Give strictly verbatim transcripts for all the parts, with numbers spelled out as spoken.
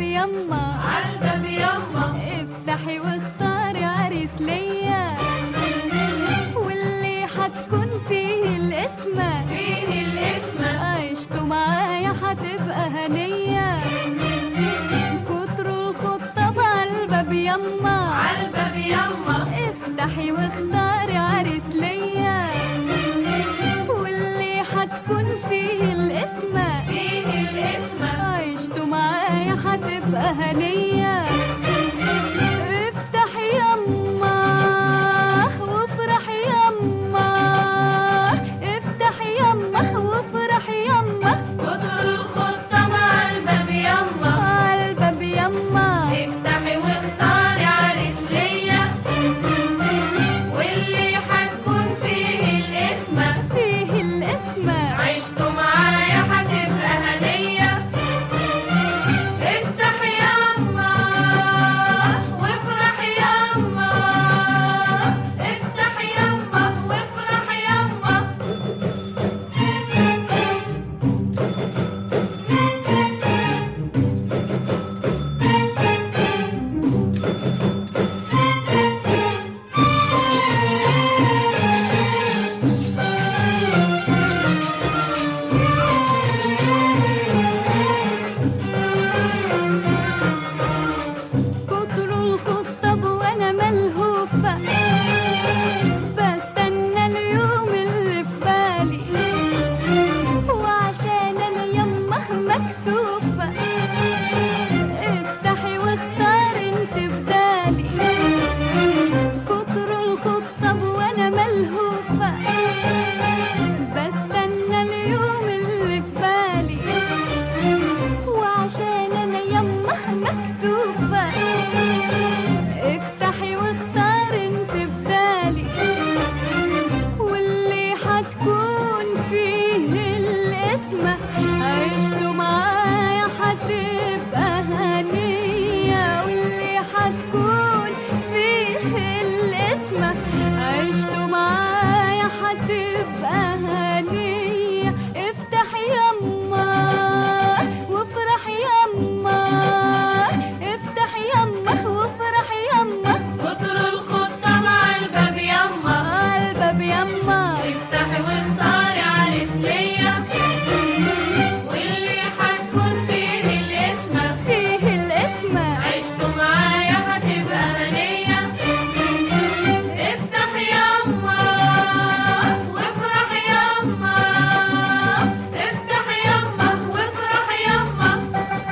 يما عالباب يما افتحي واختاري عريس ليا واللي حتكون فيه القسمة فيه القسمة عيشتوا معايا حتبقى هنية كتروا الخطاب عالباب يما عالباب يما افتحي واختاري عريس ليا واللي حتكون فيه القسمة فيه القسمة عيشتوا معايا حتبقى هنية افتحي يما وافرحي يما افتحي يما وافرحي يما كتر الخطة مع الباب يما عالباب يما افتحي واختاري عريس ليا واللي حتكون فيه القسمة فيه القسمة عيشتوا معايا حتبقى هنية افتحي يما وافرحي يما افتحي يما وافرحي يما كتروا الخطاب وانا ملهوفة بستنى اليوم اللي في بالي وعشان انا يما مكسوفة افتحي واختاري انت بدالي كتروا الخطاب وانا ملهوفة بستنى اليوم اللي في بالي وعشان انا يما مكسوفة افتحي واختاري انت بدالي واللي حتكون فيه القسمة عيشتوا معايا حتبقى هنية واللي حتكون فيه القسمة عيشتوا معايا حتبقى هنية افتحي يما وافرحي يما افتحي يما وافرحي يما كتر الخطة مع الباب يما عالباب يما افتحي واختاري عريس ليا واللي حتكون فيه القسمة فيه القسمة عيشتوا معايا هتبقى هنية افتحي يما وافرحي يما افتحي يما وافرحي يما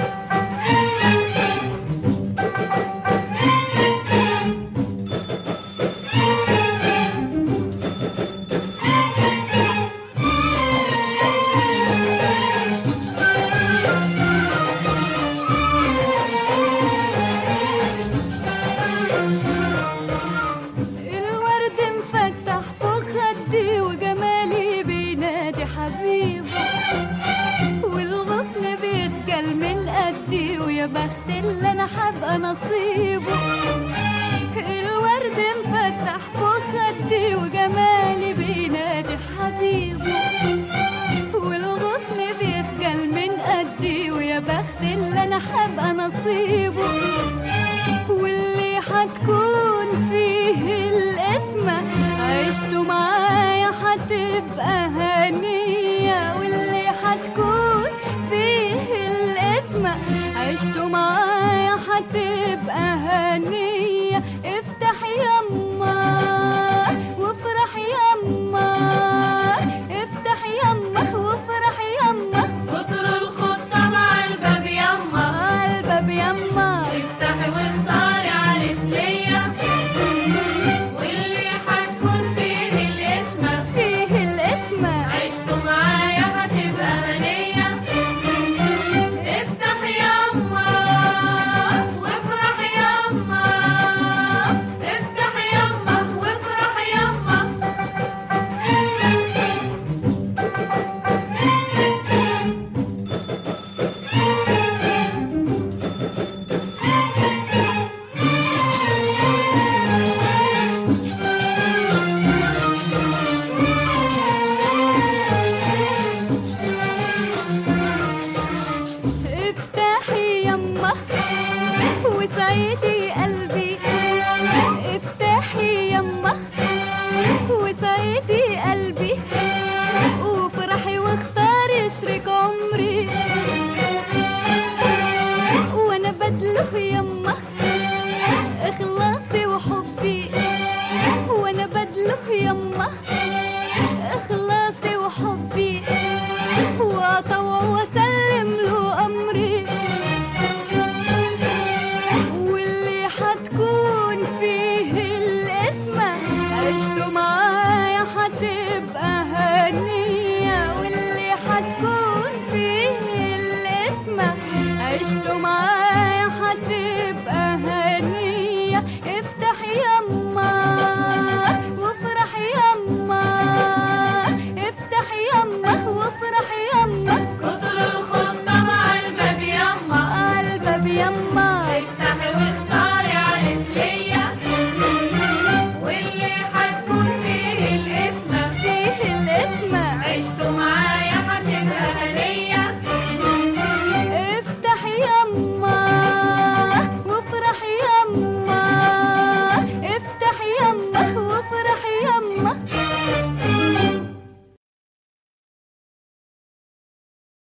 الورد مفتح فوق خدي وجمالي بينادي حبيبه والغصن بيخجل من قدي ويا بخت اللي انا حابقى نصيبه الورد مفتح فوق خدي وجمالي بينادي حبيبه والغصن بيخجل من قدي ويا بخت اللي انا حابقى نصيبه واللي حتكون فيه القسمة عيشتوا معايا حتبقى هنية واللي حتكون فيه القسمة عيشتوا معايا حتبقى هنية افتحي يما وافرحي يما افتحي يما وافرحي يما كتر الخطة مع الباب يما عالباب يما افتحي واختاري عريس ليا واللي حتكون فيه القسمة فيه القسمة عيشتوا معايا هتبقى هنية افتحي يما وافرحي يما افتحي يما وسعيدي قلبي، افتحي يما وسعيدي قلبي، وفرحي واختاري شريك عمري، وانا بدله يما اخلاصي وحبي، وانا بدله يما اخلاصي وحبي، واطوع واسلم له امري، واللي حتكون فيه القسمة عشتوا معايا حتبقى هنية، واللي حتكون فيه القسمة عشتوا معايا